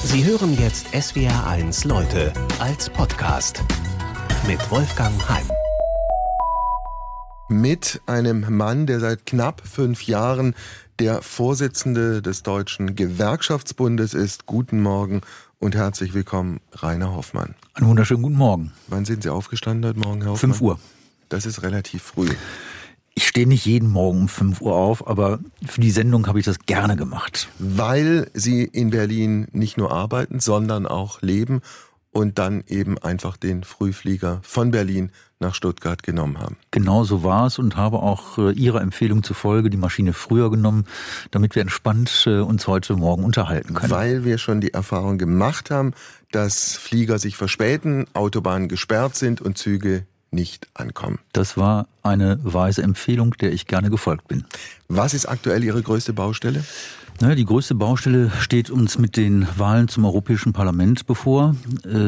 Sie hören jetzt SWR1 Leute als Podcast mit Wolfgang Heim. Mit einem Mann, der seit knapp 5 Jahren der Vorsitzende des Deutschen Gewerkschaftsbundes ist. Guten Morgen und herzlich willkommen, Rainer Hoffmann. Einen wunderschönen guten Morgen. Wann sind Sie aufgestanden heute Morgen, Herr Hoffmann? 5 Uhr. Das ist relativ früh. Ich stehe nicht jeden Morgen um 5 Uhr auf, aber für die Sendung habe ich das gerne gemacht. Weil Sie in Berlin nicht nur arbeiten, sondern auch leben und dann eben einfach den Frühflieger von Berlin nach Stuttgart genommen haben. Genau so war es und habe auch Ihrer Empfehlung zufolge die Maschine früher genommen, damit wir entspannt uns heute Morgen unterhalten können. Weil wir schon die Erfahrung gemacht haben, dass Flieger sich verspäten, Autobahnen gesperrt sind und Züge nicht ankommen. Das war eine weise Empfehlung, der ich gerne gefolgt bin. Was ist aktuell Ihre größte Baustelle? Die größte Baustelle steht uns mit den Wahlen zum Europäischen Parlament bevor.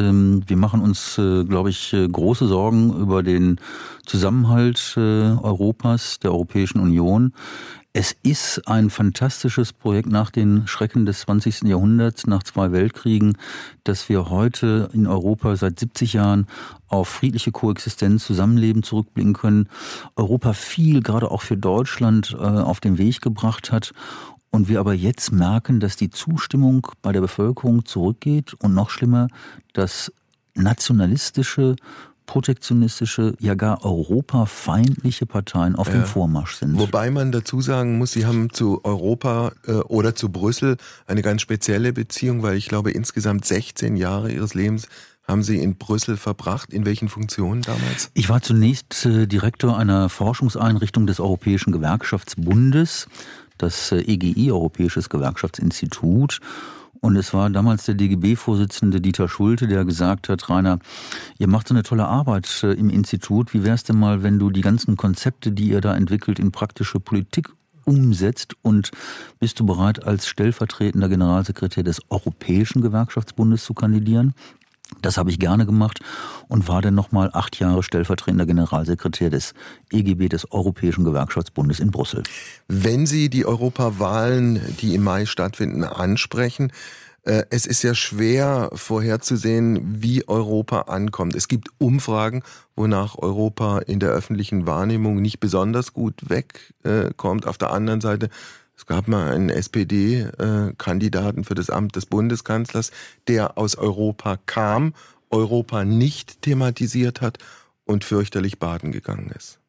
Wir machen uns, glaube ich, große Sorgen über den Zusammenhalt Europas, der Europäischen Union. Es ist ein fantastisches Projekt nach den Schrecken des 20. Jahrhunderts, nach 2 Weltkriegen, dass wir heute in Europa seit 70 Jahren auf friedliche Koexistenz, Zusammenleben zurückblicken können. Europa viel, gerade auch für Deutschland, auf den Weg gebracht hat. Und wir aber jetzt merken, dass die Zustimmung bei der Bevölkerung zurückgeht und noch schlimmer, dass nationalistische, protektionistische, ja gar europafeindliche Parteien auf dem Vormarsch sind. Wobei man dazu sagen muss, Sie haben zu Europa oder zu Brüssel eine ganz spezielle Beziehung, weil ich glaube, insgesamt 16 Jahre Ihres Lebens haben Sie in Brüssel verbracht. In welchen Funktionen damals? Ich war zunächst Direktor einer Forschungseinrichtung des Europäischen Gewerkschaftsbundes, das EGI, Europäisches Gewerkschaftsinstitut. Und es war damals der DGB-Vorsitzende Dieter Schulte, der gesagt hat, Rainer, ihr macht so eine tolle Arbeit im Institut. Wie wär's denn mal, wenn du die ganzen Konzepte, die ihr da entwickelt, in praktische Politik umsetzt? Und bist du bereit, als stellvertretender Generalsekretär des Europäischen Gewerkschaftsbundes zu kandidieren? Das habe ich gerne gemacht und war dann nochmal 8 Jahre stellvertretender Generalsekretär des EGB, des Europäischen Gewerkschaftsbundes in Brüssel. Wenn Sie die Europawahlen, die im Mai stattfinden, ansprechen, es ist ja schwer vorherzusehen, wie Europa ankommt. Es gibt Umfragen, wonach Europa in der öffentlichen Wahrnehmung nicht besonders gut wegkommt. Auf der anderen Seite, es gab mal einen SPD-Kandidaten für das Amt des Bundeskanzlers, der aus Europa kam, Europa nicht thematisiert hat und fürchterlich baden gegangen ist.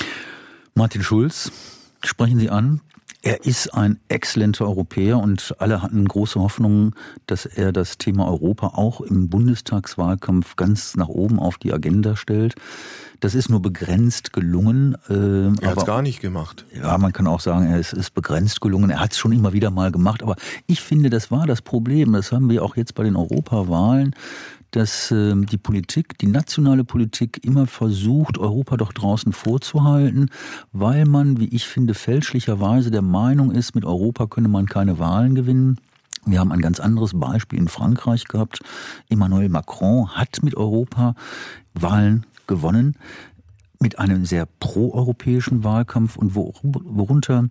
Martin Schulz, sprechen Sie an. Er ist ein exzellenter Europäer und alle hatten große Hoffnungen, dass er das Thema Europa auch im Bundestagswahlkampf ganz nach oben auf die Agenda stellt. Das ist nur begrenzt gelungen. Er hat es gar nicht gemacht. Ja, man kann auch sagen, es ist begrenzt gelungen. Er hat es schon immer wieder mal gemacht. Aber ich finde, das war das Problem. Das haben wir auch jetzt bei den Europawahlen, dass die Politik, die nationale Politik immer versucht, Europa doch draußen vorzuhalten, weil man, wie ich finde, fälschlicherweise der Meinung ist, mit Europa könne man keine Wahlen gewinnen. Wir haben ein ganz anderes Beispiel in Frankreich gehabt. Emmanuel Macron hat mit Europa Wahlen gewonnen, mit einem sehr proeuropäischen Wahlkampf. Und worunter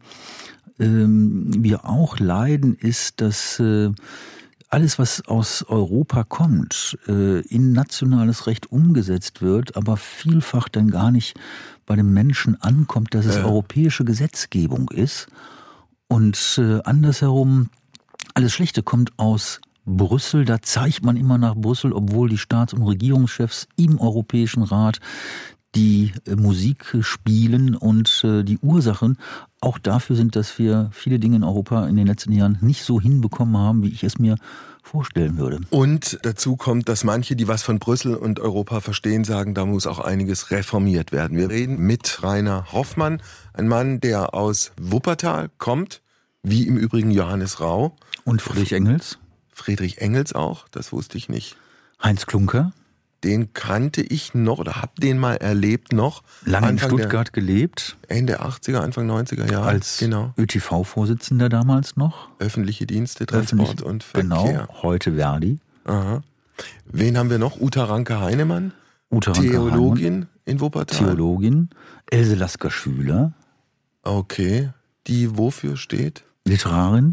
wir auch leiden, ist, dass alles, was aus Europa kommt, in nationales Recht umgesetzt wird, aber vielfach dann gar nicht bei den Menschen ankommt, dass es europäische Gesetzgebung ist. Und andersherum, alles Schlechte kommt aus Brüssel, da zeigt man immer nach Brüssel, obwohl die Staats- und Regierungschefs im Europäischen Rat die Musik spielen und die Ursachen auch dafür sind, dass wir viele Dinge in Europa in den letzten Jahren nicht so hinbekommen haben, wie ich es mir vorstellen würde. Und dazu kommt, dass manche, die was von Brüssel und Europa verstehen, sagen, da muss auch einiges reformiert werden. Wir reden mit Rainer Hoffmann, ein Mann, der aus Wuppertal kommt, wie im Übrigen Johannes Rau. Und Friedrich Engels. Friedrich Engels auch, das wusste ich nicht. Heinz Klunker. Den kannte ich noch oder hab den mal erlebt noch. Lange in Stuttgart gelebt. Ende 80er, Anfang 90er Jahre. Als ÖTV-Vorsitzender damals noch. Öffentliche Dienste, Transport und Verkehr. Genau, heute Verdi. Aha. Wen haben wir noch? Uta Ranke-Heinemann. Theologin in Wuppertal. Theologin. Else Lasker-Schüler. Okay. Die wofür steht? Literarin.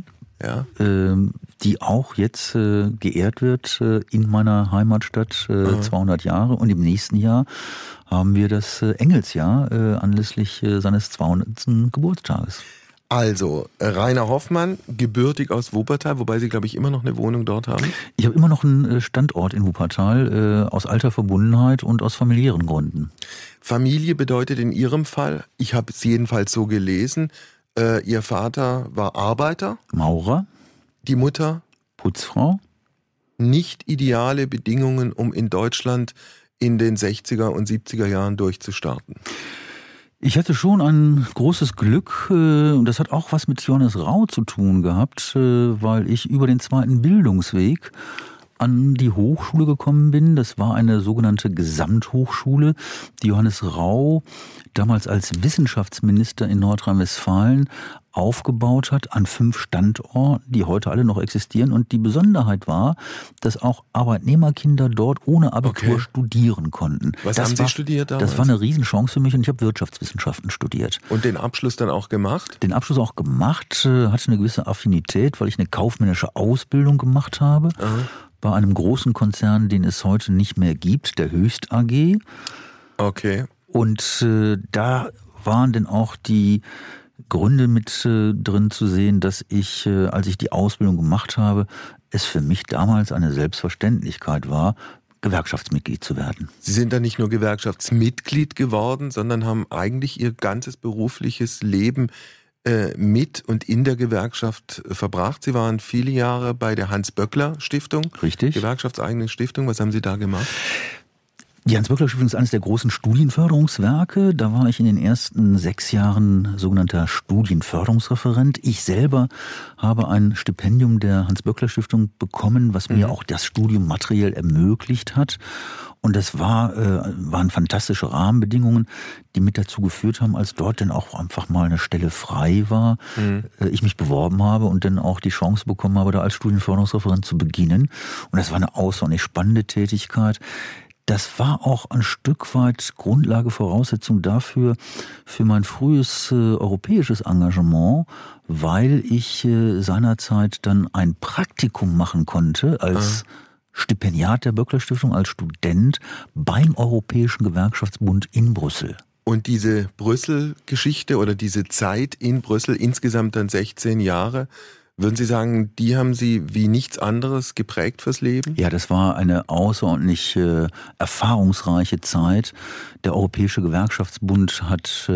Ja. Die auch jetzt geehrt wird in meiner Heimatstadt 200 Jahre. Und im nächsten Jahr haben wir das Engelsjahr anlässlich seines 200. Geburtstages. Also, Rainer Hoffmann, gebürtig aus Wuppertal, wobei Sie, glaube ich, immer noch eine Wohnung dort haben. Ich habe immer noch einen Standort in Wuppertal, aus alter Verbundenheit und aus familiären Gründen. Familie bedeutet in Ihrem Fall, ich habe es jedenfalls so gelesen, Ihr Vater war Arbeiter. Maurer. Die Mutter? Putzfrau. Nicht ideale Bedingungen, um in Deutschland in den 60er und 70er Jahren durchzustarten. Ich hatte schon ein großes Glück, und das hat auch was mit Johannes Rau zu tun gehabt, weil ich über den zweiten Bildungsweg an die Hochschule gekommen bin. Das war eine sogenannte Gesamthochschule, die Johannes Rau damals als Wissenschaftsminister in Nordrhein-Westfalen aufgebaut hat an 5 Standorten, die heute alle noch existieren. Und die Besonderheit war, dass auch Arbeitnehmerkinder dort ohne Abitur studieren konnten. Was haben Sie studiert damals? Das war eine Riesenchance für mich und ich habe Wirtschaftswissenschaften studiert. Und den Abschluss dann auch gemacht? Den Abschluss auch gemacht, hatte eine gewisse Affinität, weil ich eine kaufmännische Ausbildung gemacht habe. Bei einem großen Konzern, den es heute nicht mehr gibt, der Höchst AG. Okay. Und da waren dann auch die Gründe mit drin zu sehen, dass ich, als ich die Ausbildung gemacht habe, es für mich damals eine Selbstverständlichkeit war, Gewerkschaftsmitglied zu werden. Sie sind dann nicht nur Gewerkschaftsmitglied geworden, sondern haben eigentlich Ihr ganzes berufliches Leben mit und in der Gewerkschaft verbracht. Sie waren viele Jahre bei der Hans-Böckler-Stiftung. Richtig. Gewerkschaftseigene Stiftung. Was haben Sie da gemacht? Die Hans-Böckler-Stiftung ist eines der großen Studienförderungswerke. Da war ich in den ersten 6 Jahren sogenannter Studienförderungsreferent. Ich selber habe ein Stipendium der Hans-Böckler-Stiftung bekommen, was mir auch das Studium materiell ermöglicht hat. Und das waren fantastische Rahmenbedingungen, die mit dazu geführt haben, als dort dann auch einfach mal eine Stelle frei war, ich mich beworben habe und dann auch die Chance bekommen habe, da als Studienförderungsreferent zu beginnen. Und das war eine außerordentlich spannende Tätigkeit. Das war auch ein Stück weit Grundlage, Voraussetzung dafür, für mein frühes europäisches Engagement, weil ich seinerzeit dann ein Praktikum machen konnte als Stipendiat der Böckler-Stiftung, als Student beim Europäischen Gewerkschaftsbund in Brüssel. Und diese Brüssel-Geschichte oder diese Zeit in Brüssel, insgesamt dann 16 Jahre, würden Sie sagen, die haben Sie wie nichts anderes geprägt fürs Leben? Ja, das war eine außerordentlich erfahrungsreiche Zeit. Der Europäische Gewerkschaftsbund hat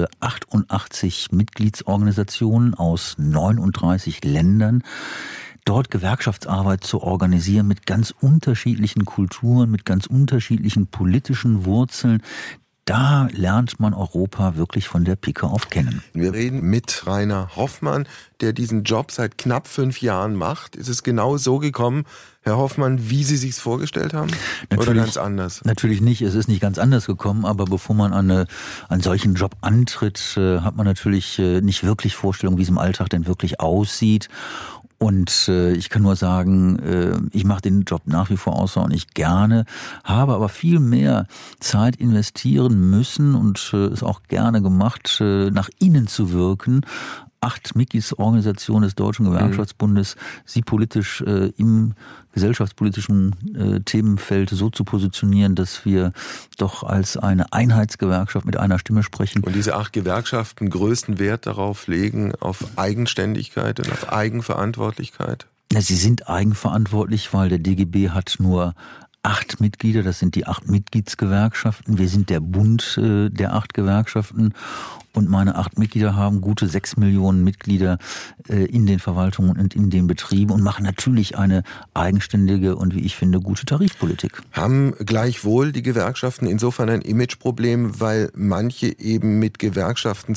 88 Mitgliedsorganisationen aus 39 Ländern. Dort Gewerkschaftsarbeit zu organisieren mit ganz unterschiedlichen Kulturen, mit ganz unterschiedlichen politischen Wurzeln. Da lernt man Europa wirklich von der Pike auf kennen. Wir reden mit Rainer Hoffmann, der diesen Job seit knapp 5 Jahren macht. Ist es genau so gekommen, Herr Hoffmann, wie Sie sich's vorgestellt haben? Oder ganz anders? Natürlich nicht. Es ist nicht ganz anders gekommen, aber bevor man an einen solchen Job antritt, hat man natürlich nicht wirklich Vorstellung, wie es im Alltag denn wirklich aussieht. Und ich kann nur sagen, ich mache den Job nach wie vor außerordentlich gerne, habe aber viel mehr Zeit investieren müssen und es auch gerne gemacht, nach innen zu wirken. 8 Mitgliedsorganisationen des Deutschen Gewerkschaftsbundes, sie politisch im gesellschaftspolitischen Themenfeld so zu positionieren, dass wir doch als eine Einheitsgewerkschaft mit einer Stimme sprechen. Und diese 8 Gewerkschaften größten Wert darauf legen, auf Eigenständigkeit und auf Eigenverantwortlichkeit? Ja, sie sind eigenverantwortlich, weil der DGB hat nur 8 Mitglieder, das sind die 8 Mitgliedsgewerkschaften. Wir sind der Bund der 8 Gewerkschaften und meine 8 Mitglieder haben gute 6 Millionen Mitglieder in den Verwaltungen und in den Betrieben und machen natürlich eine eigenständige und, wie ich finde, gute Tarifpolitik. Haben gleichwohl die Gewerkschaften insofern ein Imageproblem, weil manche eben mit Gewerkschaften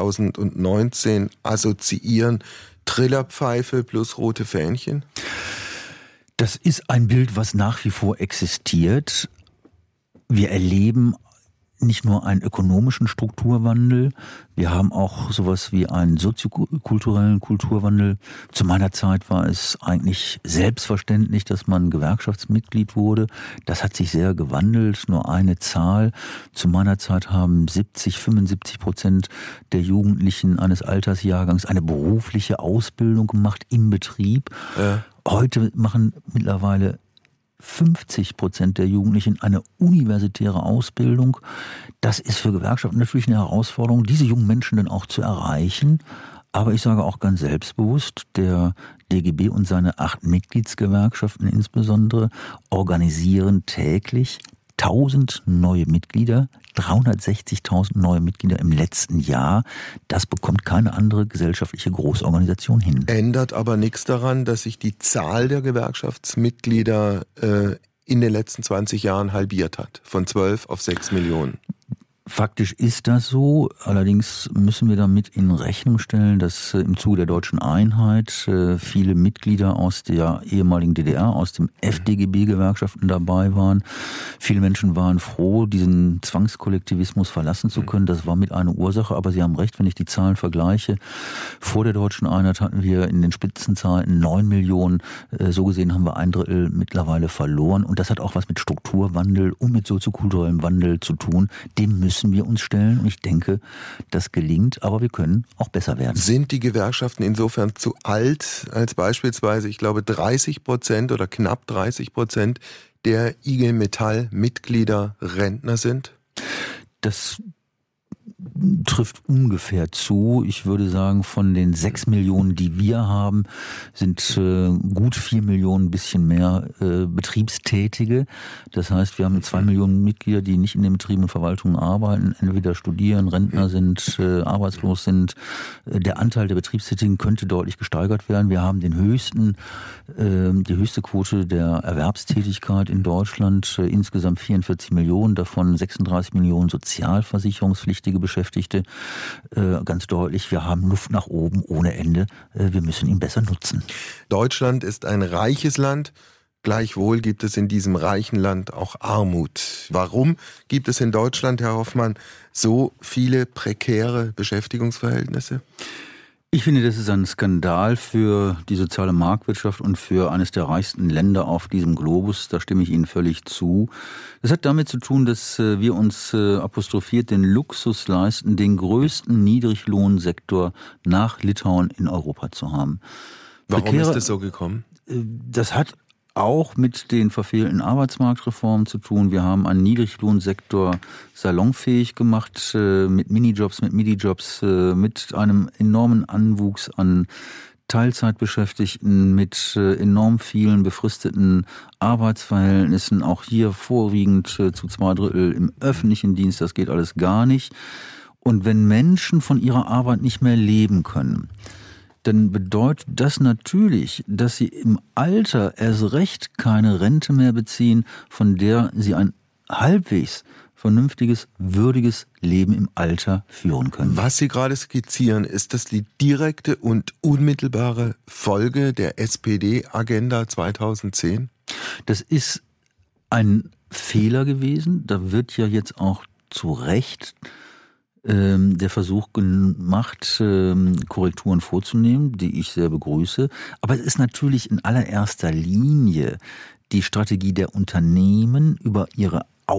2019 assoziieren, Trillerpfeife plus rote Fähnchen? Das ist ein Bild, was nach wie vor existiert. Wir erleben nicht nur einen ökonomischen Strukturwandel, wir haben auch sowas wie einen soziokulturellen Kulturwandel. Zu meiner Zeit war es eigentlich selbstverständlich, dass man Gewerkschaftsmitglied wurde. Das hat sich sehr gewandelt. Nur eine Zahl. Zu meiner Zeit haben 70-75% der Jugendlichen eines Altersjahrgangs eine berufliche Ausbildung gemacht im Betrieb. Ja. Heute machen mittlerweile 50% der Jugendlichen eine universitäre Ausbildung. Das ist für Gewerkschaften natürlich eine Herausforderung, diese jungen Menschen dann auch zu erreichen. Aber ich sage auch ganz selbstbewusst, der DGB und seine 8 Mitgliedsgewerkschaften insbesondere organisieren täglich 1000 neue Mitglieder, 360.000 neue Mitglieder im letzten Jahr. Das bekommt keine andere gesellschaftliche Großorganisation hin. Ändert aber nichts daran, dass sich die Zahl der Gewerkschaftsmitglieder in den letzten 20 Jahren halbiert hat. Von 12 auf 6 Millionen. Faktisch ist das so, allerdings müssen wir damit in Rechnung stellen, dass im Zuge der deutschen Einheit viele Mitglieder aus der ehemaligen DDR, aus dem FDGB-Gewerkschaften dabei waren. Viele Menschen waren froh, diesen Zwangskollektivismus verlassen zu können. Das war mit einer Ursache, aber Sie haben recht, wenn ich die Zahlen vergleiche. Vor der deutschen Einheit hatten wir in den Spitzenzeiten 9 Millionen. So gesehen haben wir 1/3 mittlerweile verloren. Und das hat auch was mit Strukturwandel und mit soziokulturellem Wandel zu tun. Dem müssen wir uns stellen und ich denke, das gelingt, aber wir können auch besser werden. Sind die Gewerkschaften insofern zu alt, als beispielsweise, ich glaube 30% oder knapp 30% der IG Metall-Mitglieder Rentner sind? Das trifft ungefähr zu. Ich würde sagen, von den 6 Millionen, die wir haben, sind gut 4 Millionen, ein bisschen mehr Betriebstätige. Das heißt, wir haben 2 Millionen Mitglieder, die nicht in den Betrieben und Verwaltungen arbeiten, entweder studieren, Rentner sind, arbeitslos sind. Der Anteil der Betriebstätigen könnte deutlich gesteigert werden. Wir haben die höchste Quote der Erwerbstätigkeit in Deutschland, insgesamt 44 Millionen, davon 36 Millionen sozialversicherungspflichtige Beschäftigte. Ganz deutlich, wir haben Luft nach oben ohne Ende. Wir müssen ihn besser nutzen. Deutschland ist ein reiches Land. Gleichwohl gibt es in diesem reichen Land auch Armut. Warum gibt es in Deutschland, Herr Hoffmann, so viele prekäre Beschäftigungsverhältnisse? Ich finde, das ist ein Skandal für die soziale Marktwirtschaft und für eines der reichsten Länder auf diesem Globus. Da stimme ich Ihnen völlig zu. Das hat damit zu tun, dass wir uns apostrophiert den Luxus leisten, den größten Niedriglohnsektor nach Litauen in Europa zu haben. Warum ist das so gekommen? Das hat auch mit den verfehlten Arbeitsmarktreformen zu tun. Wir haben einen Niedriglohnsektor salonfähig gemacht, mit Minijobs, mit Midijobs, mit einem enormen Anwuchs an Teilzeitbeschäftigten, mit enorm vielen befristeten Arbeitsverhältnissen, auch hier vorwiegend zu 2/3 im öffentlichen Dienst, das geht alles gar nicht. Und wenn Menschen von ihrer Arbeit nicht mehr leben können, dann bedeutet das natürlich, dass sie im Alter erst recht keine Rente mehr beziehen, von der sie ein halbwegs vernünftiges, würdiges Leben im Alter führen können. Was Sie gerade skizzieren, ist das die direkte und unmittelbare Folge der SPD-Agenda 2010? Das ist ein Fehler gewesen. Da wird ja jetzt auch zu Recht der Versuch gemacht, Korrekturen vorzunehmen, die ich sehr begrüße. Aber es ist natürlich in allererster Linie die Strategie der Unternehmen über ihren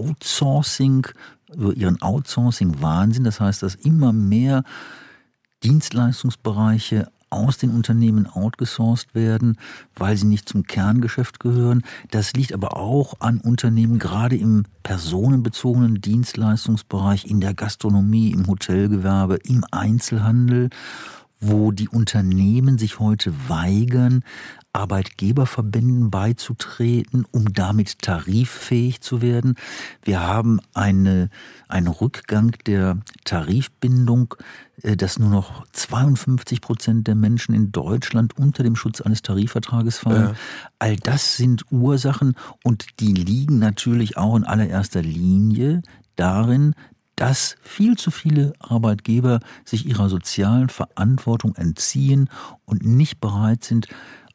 Outsourcing-Wahnsinn. Das heißt, dass immer mehr Dienstleistungsbereiche aus den Unternehmen outgesourced werden, weil sie nicht zum Kerngeschäft gehören. Das liegt aber auch an Unternehmen, gerade im personenbezogenen Dienstleistungsbereich, in der Gastronomie, im Hotelgewerbe, im Einzelhandel, wo die Unternehmen sich heute weigern, Arbeitgeberverbänden beizutreten, um damit tariffähig zu werden. Wir haben einen Rückgang der Tarifbindung, dass nur noch 52% der Menschen in Deutschland unter dem Schutz eines Tarifvertrages fallen. Ja. All das sind Ursachen und die liegen natürlich auch in allererster Linie darin, dass viel zu viele Arbeitgeber sich ihrer sozialen Verantwortung entziehen und nicht bereit sind,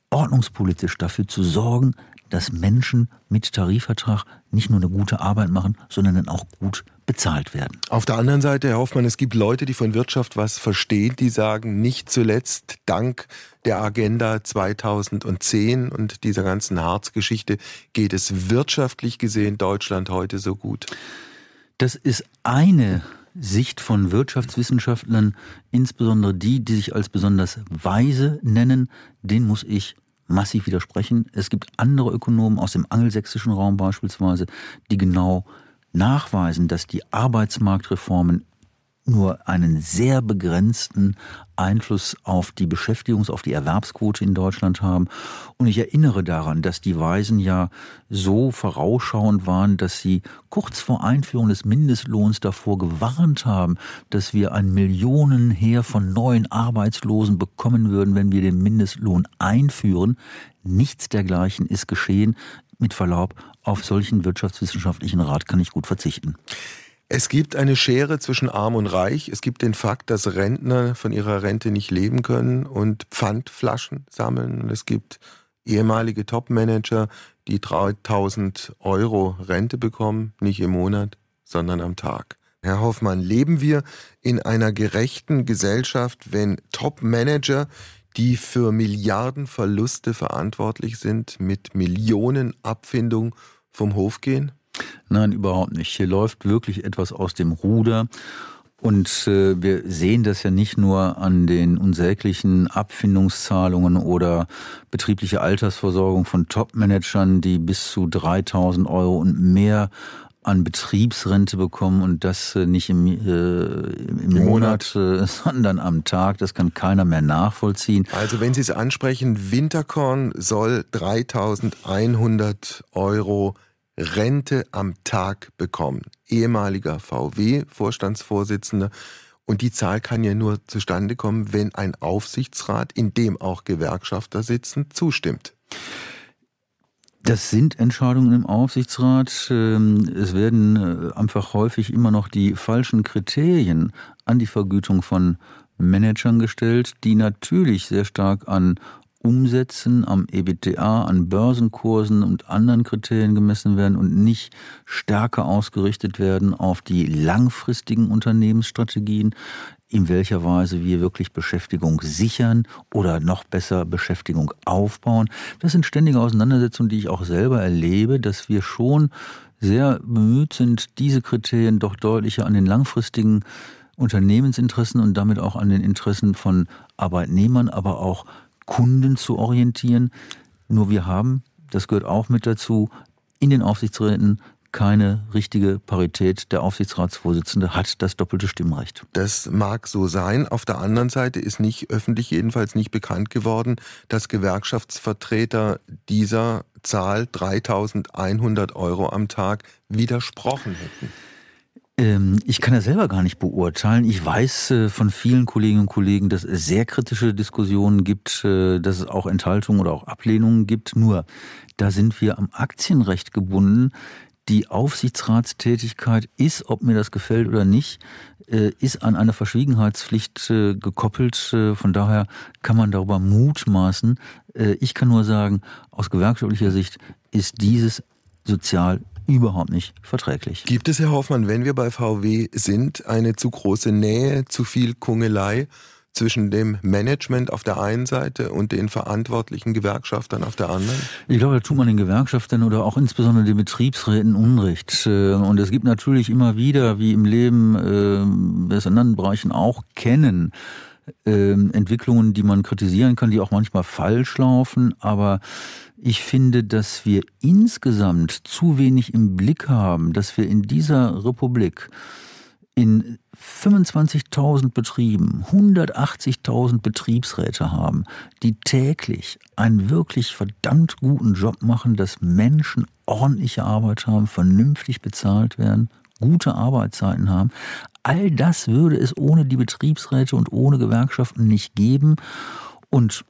ordnungspolitisch dafür zu sorgen, dass Menschen mit Tarifvertrag nicht nur eine gute Arbeit machen, sondern dann auch gut bezahlt werden. Auf der anderen Seite, Herr Hoffmann, es gibt Leute, die von Wirtschaft was verstehen, die sagen, nicht zuletzt dank der Agenda 2010 und dieser ganzen Hartz-Geschichte geht es wirtschaftlich gesehen Deutschland heute so gut. Das ist eine Sicht von Wirtschaftswissenschaftlern, insbesondere die sich als besonders weise nennen, den muss ich massiv widersprechen. Es gibt andere Ökonomen aus dem angelsächsischen Raum beispielsweise, die genau nachweisen, dass die Arbeitsmarktreformen nur einen sehr begrenzten Einfluss auf die auf die Erwerbsquote in Deutschland haben. Und ich erinnere daran, dass die Weisen ja so vorausschauend waren, dass sie kurz vor Einführung des Mindestlohns davor gewarnt haben, dass wir ein Millionenheer von neuen Arbeitslosen bekommen würden, wenn wir den Mindestlohn einführen. Nichts dergleichen ist geschehen. Mit Verlaub, auf solchen wirtschaftswissenschaftlichen Rat kann ich gut verzichten. Es gibt eine Schere zwischen Arm und Reich. Es gibt den Fakt, dass Rentner von ihrer Rente nicht leben können und Pfandflaschen sammeln. Und es gibt ehemalige Topmanager, die 3.000 € Rente bekommen, nicht im Monat, sondern am Tag. Herr Hoffmann, leben wir in einer gerechten Gesellschaft, wenn Topmanager, die für Milliardenverluste verantwortlich sind, mit Millionenabfindung vom Hof gehen? Nein, überhaupt nicht. Hier läuft wirklich etwas aus dem Ruder. Und wir sehen das ja nicht nur an den unsäglichen Abfindungszahlungen oder betriebliche Altersversorgung von Topmanagern, die bis zu 3.000 € und mehr an Betriebsrente bekommen und das nicht im Monat, sondern am Tag. Das kann keiner mehr nachvollziehen. Also wenn Sie es ansprechen, Winterkorn soll 3.100 € Rente am Tag bekommen. Ehemaliger VW-Vorstandsvorsitzender. Und die Zahl kann ja nur zustande kommen, wenn ein Aufsichtsrat, in dem auch Gewerkschafter sitzen, zustimmt. Das sind Entscheidungen im Aufsichtsrat. Es werden einfach häufig immer noch die falschen Kriterien an die Vergütung von Managern gestellt, die natürlich sehr stark an Umsätzen, am EBITDA, an Börsenkursen und anderen Kriterien gemessen werden und nicht stärker ausgerichtet werden auf die langfristigen Unternehmensstrategien, in welcher Weise wir wirklich Beschäftigung sichern oder noch besser Beschäftigung aufbauen. Das sind ständige Auseinandersetzungen, die ich auch selber erlebe, dass wir schon sehr bemüht sind, diese Kriterien doch deutlicher an den langfristigen Unternehmensinteressen und damit auch an den Interessen von Arbeitnehmern, aber auch Kunden zu orientieren. Nur wir haben, das gehört auch mit dazu, in den Aufsichtsräten keine richtige Parität. Der Aufsichtsratsvorsitzende hat das doppelte Stimmrecht. Das mag so sein. Auf der anderen Seite ist nicht öffentlich, jedenfalls nicht bekannt geworden, dass Gewerkschaftsvertreter dieser Zahl 3.100 € am Tag widersprochen hätten. Ich kann das selber gar nicht beurteilen. Ich weiß von vielen Kolleginnen und Kollegen, dass es sehr kritische Diskussionen gibt, dass es auch Enthaltungen oder auch Ablehnungen gibt. Nur, da sind wir am Aktienrecht gebunden. Die Aufsichtsratstätigkeit ist, ob mir das gefällt oder nicht, ist an eine Verschwiegenheitspflicht gekoppelt. Von daher kann man darüber mutmaßen. Ich kann nur sagen, aus gewerkschaftlicher Sicht ist dieses sozial überhaupt nicht verträglich. Gibt es, Herr Hoffmann, wenn wir bei VW sind, eine zu große Nähe, zu viel Kungelei zwischen dem Management auf der einen Seite und den verantwortlichen Gewerkschaftern auf der anderen? Ich glaube, da tut man den Gewerkschaftern oder auch insbesondere den Betriebsräten Unrecht. Und es gibt natürlich immer wieder, wie im Leben, wir es in anderen Bereichen auch kennen, Entwicklungen, die man kritisieren kann, die auch manchmal falsch laufen, aber ich finde, dass wir insgesamt zu wenig im Blick haben, dass wir in dieser Republik in 25.000 Betrieben 180.000 Betriebsräte haben, die täglich einen wirklich verdammt guten Job machen, dass Menschen ordentliche Arbeit haben, vernünftig bezahlt werden, gute Arbeitszeiten haben. All das würde es ohne die Betriebsräte und ohne Gewerkschaften nicht geben. Und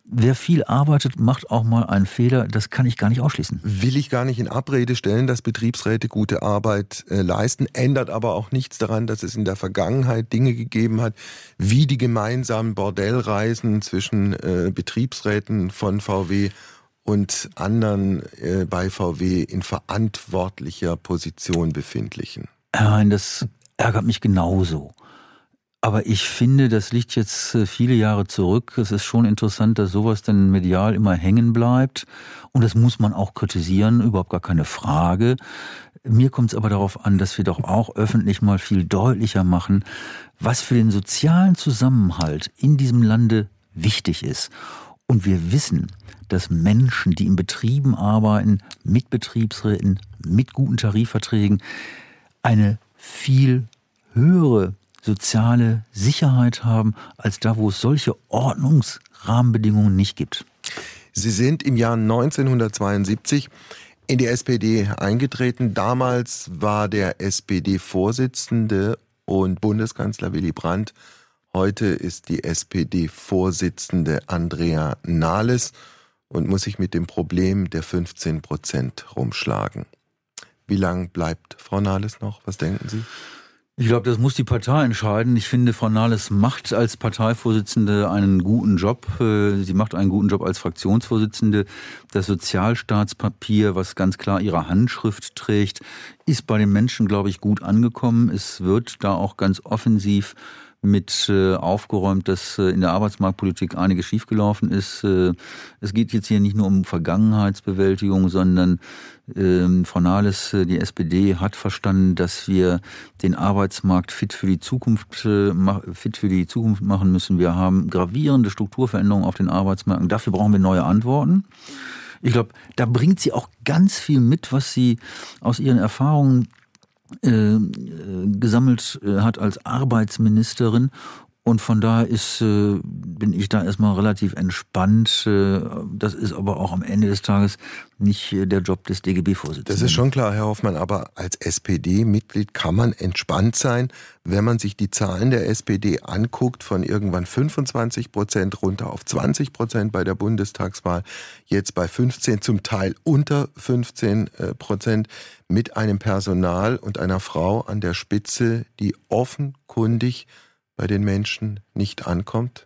wer viel arbeitet, macht auch mal einen Fehler. Das kann ich gar nicht ausschließen. Will ich gar nicht in Abrede stellen, dass Betriebsräte gute Arbeit leisten, ändert aber auch nichts daran, dass es in der Vergangenheit Dinge gegeben hat, wie die gemeinsamen Bordellreisen zwischen Betriebsräten von VW und anderen bei VW in verantwortlicher Position befindlichen. Nein, das ärgert mich genauso. Aber ich finde, das liegt jetzt viele Jahre zurück. Es ist schon interessant, dass sowas dann medial immer hängen bleibt. Und das muss man auch kritisieren, überhaupt gar keine Frage. Mir kommt es aber darauf an, dass wir doch auch öffentlich mal viel deutlicher machen, was für den sozialen Zusammenhalt in diesem Lande wichtig ist. Und wir wissen, dass Menschen, die in Betrieben arbeiten, mit Betriebsräten, mit guten Tarifverträgen, eine viel höhere soziale Sicherheit haben, als da, wo es solche Ordnungsrahmenbedingungen nicht gibt. Sie sind im Jahr 1972 in die SPD eingetreten. Damals war der SPD-Vorsitzende und Bundeskanzler Willy Brandt. Heute ist die SPD-Vorsitzende Andrea Nahles und muss sich mit dem Problem der 15% rumschlagen. Wie lang bleibt Frau Nahles noch? Was denken Sie? Ich glaube, das muss die Partei entscheiden. Ich finde, Frau Nahles macht als Parteivorsitzende einen guten Job. Sie macht einen guten Job als Fraktionsvorsitzende. Das Sozialstaatspapier, was ganz klar ihre Handschrift trägt, ist bei den Menschen, glaube ich, gut angekommen. Es wird da auch ganz offensiv mit aufgeräumt, dass in der Arbeitsmarktpolitik einiges schiefgelaufen ist. Es geht jetzt hier nicht nur um Vergangenheitsbewältigung, sondern Frau Nahles, die SPD, hat verstanden, dass wir den Arbeitsmarkt fit für die Zukunft machen müssen. Wir haben gravierende Strukturveränderungen auf den Arbeitsmärkten. Dafür brauchen wir neue Antworten. Ich glaube, da bringt sie auch ganz viel mit, was sie aus ihren Erfahrungen gesammelt hat als Arbeitsministerin. Und von daher bin ich da erstmal relativ entspannt. Das ist aber auch am Ende des Tages nicht der Job des DGB-Vorsitzenden. Das ist schon klar, Herr Hoffmann, aber als SPD-Mitglied kann man entspannt sein, wenn man sich die Zahlen der SPD anguckt, von irgendwann 25% runter auf 20% bei der Bundestagswahl, jetzt bei 15%, zum Teil unter 15%, mit einem Personal und einer Frau an der Spitze, die offenkundig bei den Menschen nicht ankommt?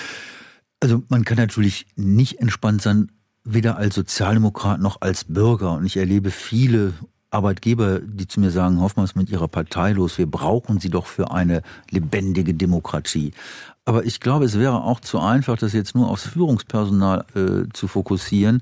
Also man kann natürlich nicht entspannt sein, weder als Sozialdemokrat noch als Bürger. Und ich erlebe viele Arbeitgeber, die zu mir sagen, Hoffmann ist mit ihrer Partei los, wir brauchen sie doch für eine lebendige Demokratie. Aber ich glaube, es wäre auch zu einfach, das jetzt nur aufs Führungspersonal zu fokussieren,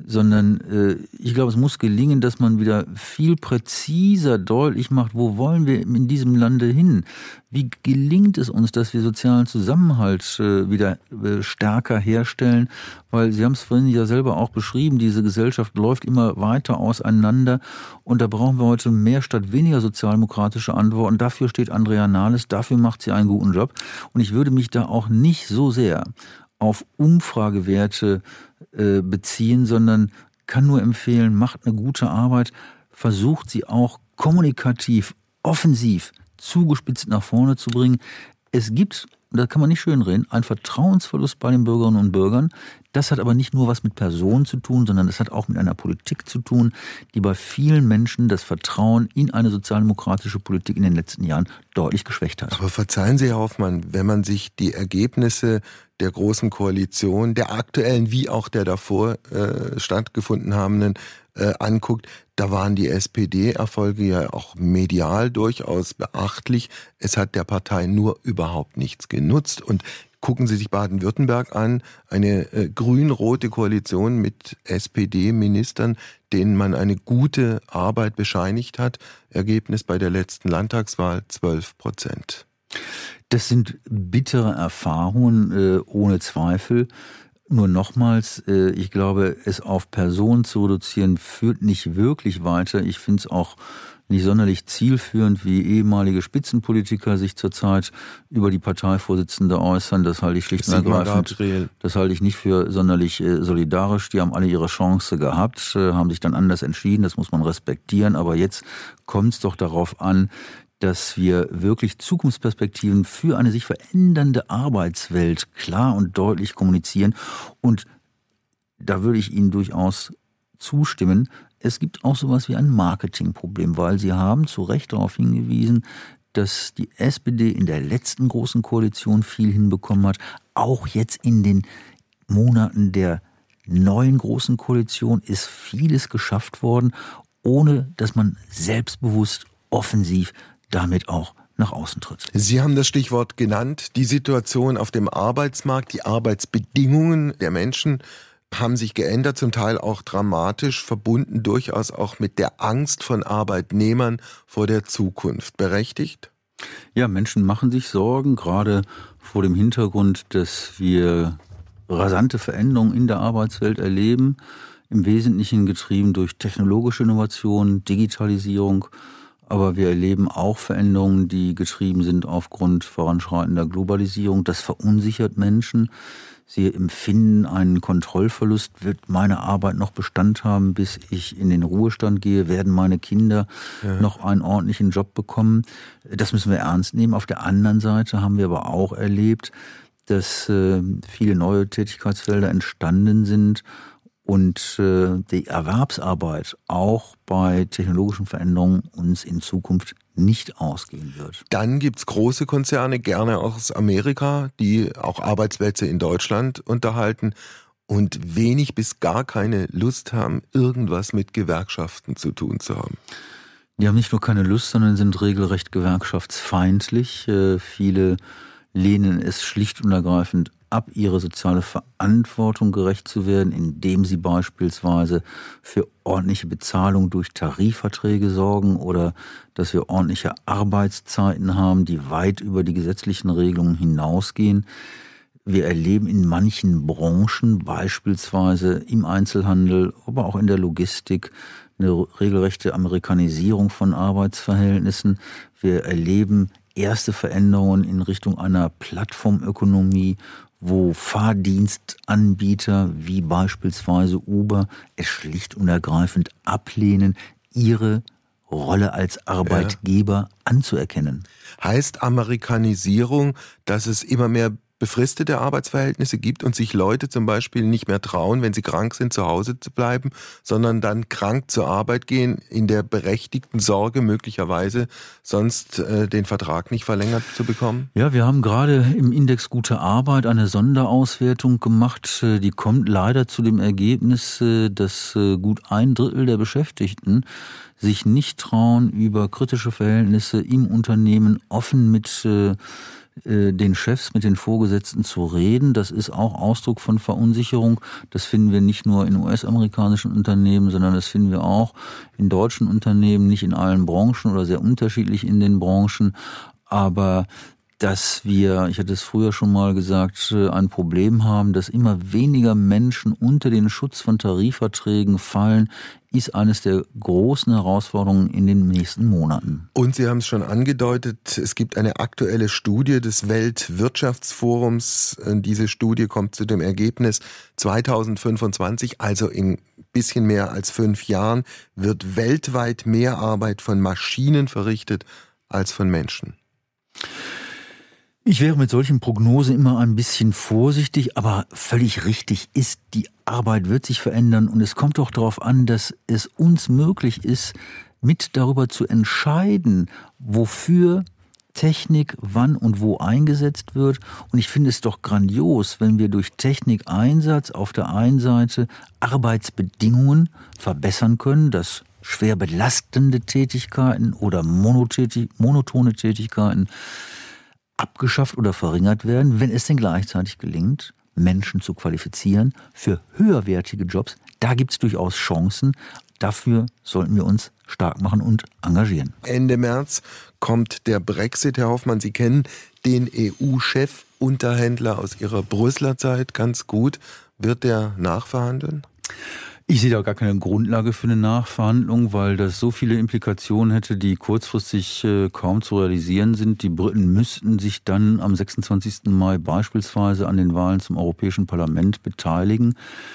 sondern ich glaube, es muss gelingen, dass man wieder viel präziser deutlich macht, wo wollen wir in diesem Lande hin? Wie gelingt es uns, dass wir sozialen Zusammenhalt wieder stärker herstellen? Weil Sie haben es vorhin ja selber auch beschrieben, diese Gesellschaft läuft immer weiter auseinander und da brauchen wir heute mehr statt weniger sozialdemokratische Antworten. Dafür steht Andrea Nahles, dafür macht sie einen guten Job. Und ich würde mich da auch nicht so sehr auf Umfragewerte beziehen, sondern kann nur empfehlen, macht eine gute Arbeit, versucht sie auch kommunikativ, offensiv, zugespitzt nach vorne zu bringen. Es gibt, da kann man nicht schönreden, einen Vertrauensverlust bei den Bürgerinnen und Bürgern. Das hat aber nicht nur was mit Personen zu tun, sondern es hat auch mit einer Politik zu tun, die bei vielen Menschen das Vertrauen in eine sozialdemokratische Politik in den letzten Jahren deutlich geschwächt hat. Aber verzeihen Sie, Herr Hoffmann, wenn man sich die Ergebnisse der Großen Koalition, der aktuellen wie auch der davor stattgefunden habenden, anguckt, da waren die SPD-Erfolge ja auch medial durchaus beachtlich. Es hat der Partei nur überhaupt nichts genutzt. Und gucken Sie sich Baden-Württemberg an, eine grün-rote Koalition mit SPD-Ministern, denen man eine gute Arbeit bescheinigt hat. Ergebnis bei der letzten Landtagswahl 12%. Das sind bittere Erfahrungen, ohne Zweifel. Nur nochmals, ich glaube, es auf Personen zu reduzieren, führt nicht wirklich weiter. Ich finde es auch nicht sonderlich zielführend, wie ehemalige Spitzenpolitiker sich zurzeit über die Parteivorsitzende äußern. Das halte ich schlicht und ergreifend. Das halte ich nicht für sonderlich solidarisch. Die haben alle ihre Chance gehabt, haben sich dann anders entschieden. Das muss man respektieren. Aber jetzt kommt es doch darauf an, dass wir wirklich Zukunftsperspektiven für eine sich verändernde Arbeitswelt klar und deutlich kommunizieren. Und da würde ich Ihnen durchaus zustimmen. Es gibt auch sowas wie ein Marketingproblem, weil Sie haben zu Recht darauf hingewiesen, dass die SPD in der letzten großen Koalition viel hinbekommen hat. Auch jetzt in den Monaten der neuen großen Koalition ist vieles geschafft worden, ohne dass man selbstbewusst, offensiv damit auch nach außen tritt. Sie haben das Stichwort genannt, die Situation auf dem Arbeitsmarkt, die Arbeitsbedingungen der Menschen haben sich geändert, zum Teil auch dramatisch, verbunden durchaus auch mit der Angst von Arbeitnehmern vor der Zukunft. Berechtigt? Ja, Menschen machen sich Sorgen, gerade vor dem Hintergrund, dass wir rasante Veränderungen in der Arbeitswelt erleben, im Wesentlichen getrieben durch technologische Innovation, Digitalisierung. Aber wir erleben auch Veränderungen, die getrieben sind aufgrund voranschreitender Globalisierung. Das verunsichert Menschen. Sie empfinden einen Kontrollverlust. Wird meine Arbeit noch Bestand haben, bis ich in den Ruhestand gehe? Werden meine Kinder noch einen ordentlichen Job bekommen? Das müssen wir ernst nehmen. Auf der anderen Seite haben wir aber auch erlebt, dass viele neue Tätigkeitsfelder entstanden sind und die Erwerbsarbeit auch bei technologischen Veränderungen uns in Zukunft nicht ausgehen wird. Dann gibt's große Konzerne, gerne auch aus Amerika, die auch Arbeitsplätze in Deutschland unterhalten und wenig bis gar keine Lust haben, irgendwas mit Gewerkschaften zu tun zu haben. Die haben nicht nur keine Lust, sondern sind regelrecht gewerkschaftsfeindlich. Viele lehnen es schlicht und ergreifend ab, ihre soziale Verantwortung gerecht zu werden, indem sie beispielsweise für ordentliche Bezahlung durch Tarifverträge sorgen oder dass wir ordentliche Arbeitszeiten haben, die weit über die gesetzlichen Regelungen hinausgehen. Wir erleben in manchen Branchen, beispielsweise im Einzelhandel, aber auch in der Logistik, eine regelrechte Amerikanisierung von Arbeitsverhältnissen. Wir erleben erste Veränderungen in Richtung einer Plattformökonomie, wo Fahrdienstanbieter wie beispielsweise Uber es schlicht und ergreifend ablehnen, ihre Rolle als Arbeitgeber anzuerkennen. Heißt Amerikanisierung, dass es immer mehr befristete Arbeitsverhältnisse gibt und sich Leute zum Beispiel nicht mehr trauen, wenn sie krank sind, zu Hause zu bleiben, sondern dann krank zur Arbeit gehen, in der berechtigten Sorge möglicherweise sonst den Vertrag nicht verlängert zu bekommen? Ja, wir haben gerade im Index Gute Arbeit eine Sonderauswertung gemacht. Die kommt leider zu dem Ergebnis, dass gut 1/3 der Beschäftigten sich nicht trauen, über kritische Verhältnisse im Unternehmen offen mit den Chefs, mit den Vorgesetzten zu reden. Das ist auch Ausdruck von Verunsicherung. Das finden wir nicht nur in US-amerikanischen Unternehmen, sondern das finden wir auch in deutschen Unternehmen, nicht in allen Branchen oder sehr unterschiedlich in den Branchen. Aber dass wir, ich hatte es früher schon mal gesagt, ein Problem haben, dass immer weniger Menschen unter den Schutz von Tarifverträgen fallen, ist eines der großen Herausforderungen in den nächsten Monaten. Und Sie haben es schon angedeutet, es gibt eine aktuelle Studie des Weltwirtschaftsforums. Diese Studie kommt zu dem Ergebnis, 2025, also in ein bisschen mehr als 5 Jahren, wird weltweit mehr Arbeit von Maschinen verrichtet als von Menschen. Ich wäre mit solchen Prognosen immer ein bisschen vorsichtig, aber völlig richtig ist, die Arbeit wird sich verändern und es kommt doch darauf an, dass es uns möglich ist, mit darüber zu entscheiden, wofür Technik wann und wo eingesetzt wird. Und ich finde es doch grandios, wenn wir durch Technikeinsatz auf der einen Seite Arbeitsbedingungen verbessern können, dass schwer belastende Tätigkeiten oder monotone Tätigkeiten abgeschafft oder verringert werden, wenn es denn gleichzeitig gelingt, Menschen zu qualifizieren für höherwertige Jobs. Da gibt es durchaus Chancen. Dafür sollten wir uns stark machen und engagieren. Ende März kommt der Brexit, Herr Hoffmann. Sie kennen den EU-Chef-Unterhändler aus Ihrer Brüsseler Zeit ganz gut. Wird der nachverhandeln? Ich sehe da gar keine Grundlage für eine Nachverhandlung, weil das so viele Implikationen hätte, die kurzfristig kaum zu realisieren sind. Die Briten müssten sich dann am 26. Mai beispielsweise an den Wahlen zum Europäischen Parlament beteiligen.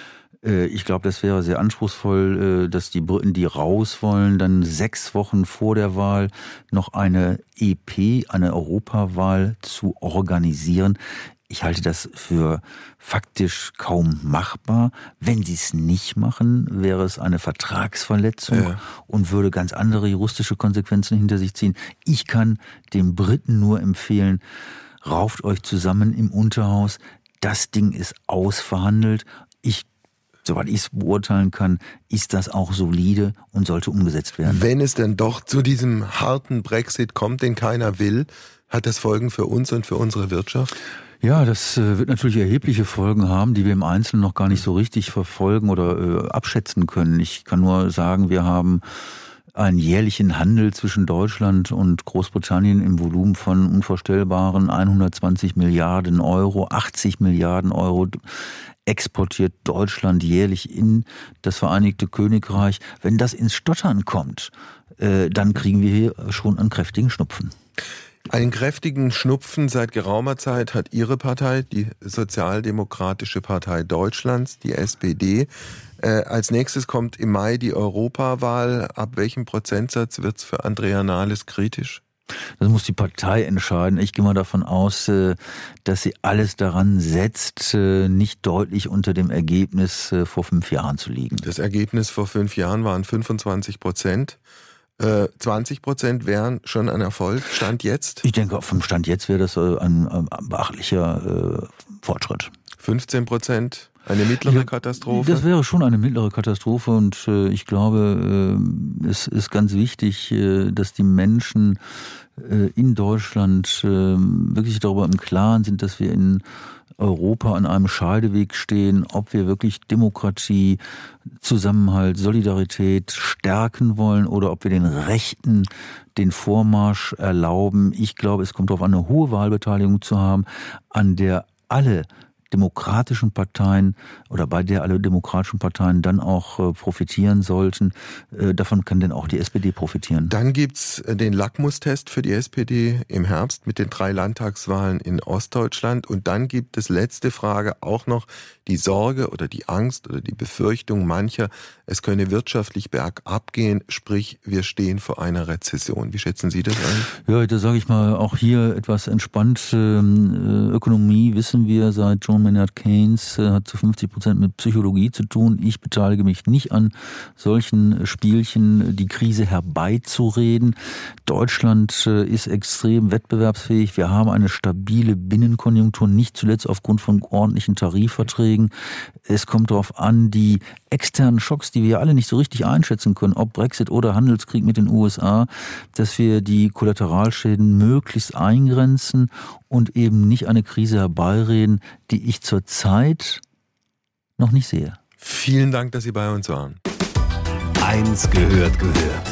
Ich glaube, das wäre sehr anspruchsvoll, dass die Briten, die raus wollen, dann 6 Wochen vor der Wahl noch eine EP, eine Europawahl zu organisieren. Ich halte das für faktisch kaum machbar. Wenn sie es nicht machen, wäre es eine Vertragsverletzung und würde ganz andere juristische Konsequenzen hinter sich ziehen. Ich kann den Briten nur empfehlen, rauft euch zusammen im Unterhaus. Das Ding ist ausverhandelt. Soweit ich es beurteilen kann, ist das auch solide und sollte umgesetzt werden. Wenn es denn doch zu diesem harten Brexit kommt, den keiner will, hat das Folgen für uns und für unsere Wirtschaft? Ja, das wird natürlich erhebliche Folgen haben, die wir im Einzelnen noch gar nicht so richtig verfolgen oder abschätzen können. Ich kann nur sagen, wir haben einen jährlichen Handel zwischen Deutschland und Großbritannien im Volumen von unvorstellbaren 120 Milliarden Euro, 80 Milliarden Euro exportiert Deutschland jährlich in das Vereinigte Königreich. Wenn das ins Stottern kommt, dann kriegen wir hier schon einen kräftigen Schnupfen. Einen kräftigen Schnupfen seit geraumer Zeit hat Ihre Partei, die Sozialdemokratische Partei Deutschlands, die SPD. Als nächstes kommt im Mai die Europawahl. Ab welchem Prozentsatz wird es für Andrea Nahles kritisch? Das muss die Partei entscheiden. Ich gehe mal davon aus, dass sie alles daran setzt, nicht deutlich unter dem Ergebnis vor 5 Jahren zu liegen. Das Ergebnis vor 5 Jahren waren 25%. 20% wären schon ein Erfolg. Stand jetzt? Ich denke, vom Stand jetzt wäre das ein beachtlicher Fortschritt. 15%? Eine mittlere Katastrophe? Das wäre schon eine mittlere Katastrophe und ich glaube, es ist ganz wichtig, dass die Menschen in Deutschland wirklich darüber im Klaren sind, dass wir in Europa an einem Scheideweg stehen, ob wir wirklich Demokratie, Zusammenhalt, Solidarität stärken wollen oder ob wir den Rechten den Vormarsch erlauben. Ich glaube, es kommt darauf an, eine hohe Wahlbeteiligung zu haben, an der alle demokratischen Parteien oder bei der alle demokratischen Parteien dann auch profitieren sollten. Davon kann denn auch die SPD profitieren. Dann gibt's den Lackmustest für die SPD im Herbst mit den 3 Landtagswahlen in Ostdeutschland. Und dann gibt es, letzte Frage, auch noch die Sorge oder die Angst oder die Befürchtung mancher, es könne wirtschaftlich bergab gehen, sprich wir stehen vor einer Rezession. Wie schätzen Sie das ein? Ja, da sage ich mal, auch hier etwas entspannt. Ökonomie wissen wir seit John Maynard Keynes, hat zu 50% mit Psychologie zu tun. Ich beteilige mich nicht an solchen Spielchen, die Krise herbeizureden. Deutschland ist extrem wettbewerbsfähig. Wir haben eine stabile Binnenkonjunktur, nicht zuletzt aufgrund von ordentlichen Tarifverträgen. Es kommt darauf an, die externen Schocks, die wir alle nicht so richtig einschätzen können, ob Brexit oder Handelskrieg mit den USA, dass wir die Kollateralschäden möglichst eingrenzen und eben nicht eine Krise herbeireden, die ich zurzeit noch nicht sehe. Vielen Dank, dass Sie bei uns waren. Eins gehört.